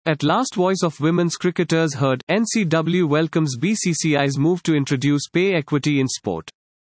At last, voice of women's cricketers heard. NCW welcomes BCCI's move to introduce pay equity in sport.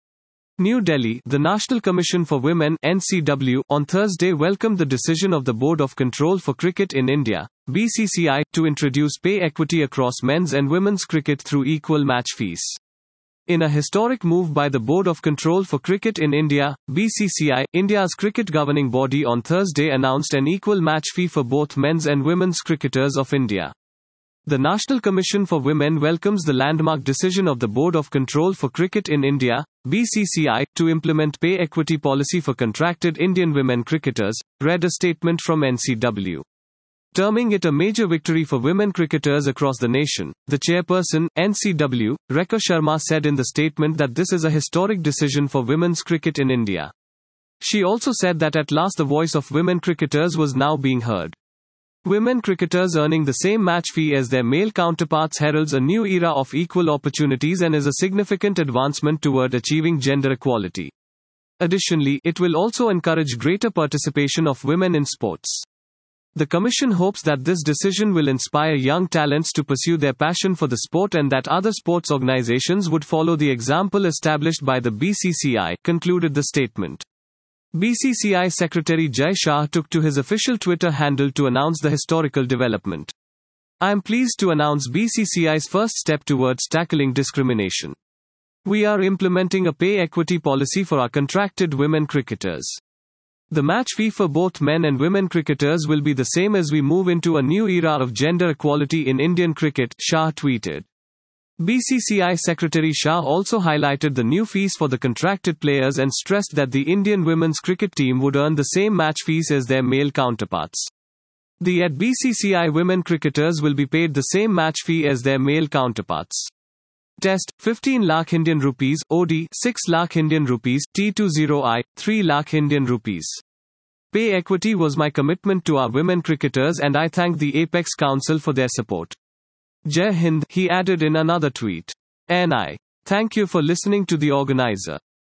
New Delhi, the National Commission for Women (NCW) on Thursday welcomed the decision of the Board of Control for Cricket in India (BCCI) to introduce pay equity across men's and women's cricket through equal match fees. In a historic move by the Board of Control for Cricket in India (BCCI), India's cricket governing body on Thursday announced an equal match fee for both men's and women's cricketers of India. The National Commission for Women welcomes the landmark decision of the Board of Control for Cricket in India, BCCI, to implement pay equity policy for contracted Indian women cricketers, read a statement from NCW. Terming it a major victory for women cricketers across the nation, the chairperson, NCW, Rekha Sharma said in the statement that this is a historic decision for women's cricket in India. She also said that at last the voice of women cricketers was now being heard. Women cricketers earning the same match fee as their male counterparts heralds a new era of equal opportunities and is a significant advancement toward achieving gender equality. Additionally, it will also encourage greater participation of women in sports. The Commission hopes that this decision will inspire young talents to pursue their passion for the sport and that other sports organizations would follow the example established by the BCCI, concluded the statement. BCCI Secretary Jai Shah took to his official Twitter handle to announce the historical development. I am pleased to announce BCCI's first step towards tackling discrimination. We are implementing a pay equity policy for our contracted women cricketers. The match fee for both men and women cricketers will be the same as we move into a new era of gender equality in Indian cricket, Shah tweeted. BCCI Secretary Shah also highlighted the new fees for the contracted players and stressed that the Indian women's cricket team would earn the same match fees as their male counterparts. The at BCCI women cricketers will be paid the same match fee as their male counterparts. Test, 15 lakh Indian rupees, OD, 6 lakh Indian rupees, T20I, 3 lakh Indian rupees. Pay equity was my commitment to our women cricketers and I thank the Apex Council for their support. Jai Hind, he added in another tweet. NI. Thank you for listening to the organizer.